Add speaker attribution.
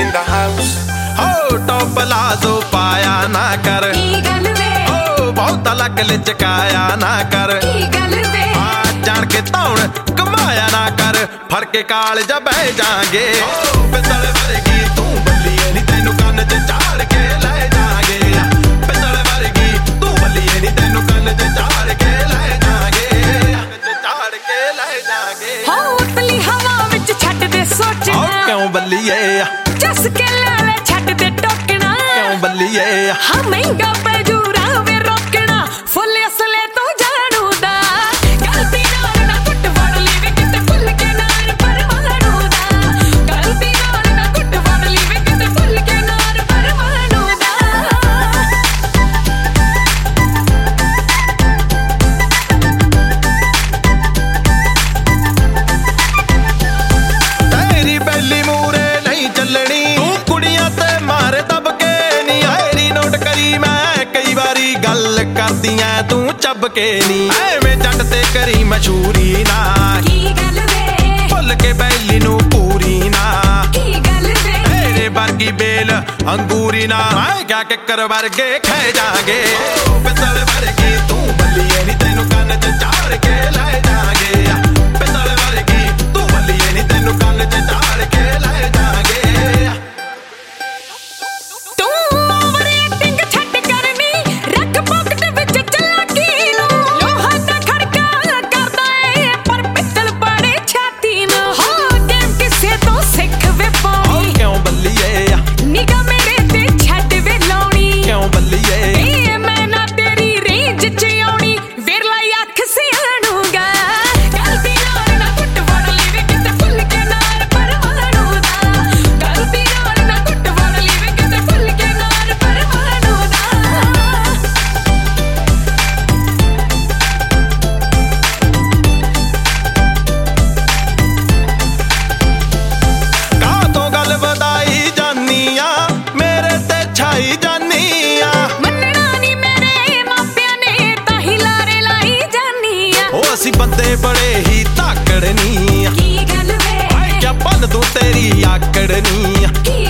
Speaker 1: in the house.
Speaker 2: हो top palazzo पाया ना कर, हो बहुत अलग लचकाया ना कर, जान के तौण कमाया ना कर, फड़ के काल जा बह जागे। पिस्तल वर्गी तू बल्लीए नी तेनू कन्न च चाड़ के ले जागे, पिस्तल वर्गी तू बल्लीए नी तेनू कन्न च चाड़ के ले जागे, चाड़ के ले जागे।
Speaker 3: हो उतली हवा विच छੱਡ दे सोचना,
Speaker 2: क्यों बल्लीए
Speaker 3: जस के लाले छੱਡ दे टोकना,
Speaker 2: क्यों बल्लीए
Speaker 3: हाँ महंगा पै जूरा वे रोकना, फुल असले तो जानू दा, गलती नाल ना कुट वड़ ली वे किते फुल के नार परवाणू दा, गलती नाल ना कुट वड़ ली वे किते फुल के नार परवाणू दा।
Speaker 2: तेरी बैली मूरे नहीं चलनी, तू कुड़ियां ते मारे दब के नी, हैरी नोट करी मैं कई बारी गल करदियां तू चब के नी, एवें जट ते करी मशहूरी ना,
Speaker 3: की गल वे
Speaker 2: भुल के बैली नू पूरी ना,
Speaker 3: की गल वे
Speaker 2: तेरे वर्गी बेल अंगूरी ना, मैं क्या किकर वर्गे खे जागे। पिस्तल वर्गी तू बल्लीए नी तेनू कन्न च चाड़ के ले जागे, पिस्तल वर्गी तू बल्लीए नी तेनू कन्न च चाड़ के ले जागे।
Speaker 3: तू ओवर एक्टिंग छੱਡ करनी, रख पॉकेट विच चलाकी नू, लोहा दा खड़का करदा ਏ पर पित्तल बड़े छाती नू, हो गेम किसे तो सिख वे पाउणी,
Speaker 2: क्यों बल्लीए
Speaker 3: निगाह मेरे ते छੱਡ वे लाउणी,
Speaker 2: क्यों बल्लीए
Speaker 3: ए मैं ना तेरी रेंज च आउणी, विरला अख सियाणू गा, गलती नाल ना कुट वड़ ली वे किते फुल के नार परवाणू दा, गलती नाल ना कुट वड़ ली वे किते फुल के नार परवाणू दा।
Speaker 2: ਕਾਹਤੋਂ ਗੱਲ ਵਧਾਈ ਜਾਨੀ ਆ, ਮੇਰੇ ਤੇ ਛਾਈ ਜਾਨੀ ਆ,
Speaker 3: ਮੰਨਣਾ ਨੀ ਮੇਰੇ ਮਾਪਿਆਂ ਨੇ ਤਾਂ ਹੀ ਲਾਰੇ ਲਾਈ ਜਾਨੀ ਆ,
Speaker 2: ਉਹ ਅਸੀਂ ਬੰਦੇ ਬੜੇ ਹੀ ਧਾਕੜ ਨੀ ਆ,
Speaker 3: ਕੀ ਗੱਲ ਵੇ
Speaker 2: ਕਿਆ ਬੰਨ ਤੂੰ ਤੇਰੀ ਆਕੜ ਨੀ ਆ,
Speaker 3: ਕੀ